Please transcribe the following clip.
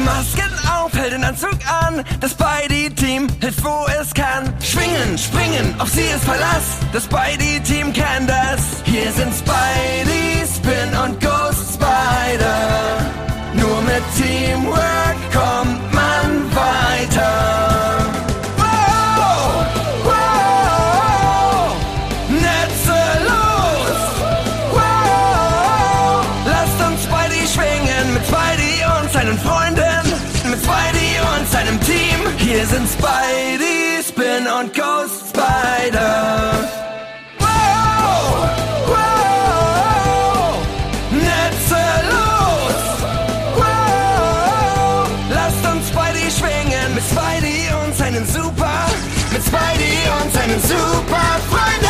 Masken auf, Heldenanzug an, das Spidey-Team hilft, wo es kann. Schwingen, springen, auf sie ist Verlass, das Spidey-Team kennt das. Hier sind Spidey, Spin und Ghost Spider. Nur mit Teamwork kommt man weiter. Wow, wow, Netze los. Wow, lasst uns Spidey schwingen mit Spidey und seinen Freunden, mit Spidey und seinem Team. Hier sind Spidey, Spin und Ghost Spider. Wow, wow, Netze los. Wow, lasst uns Spidey schwingen mit Spidey und seinen Super, mit Spidey und seinen Super Freunden.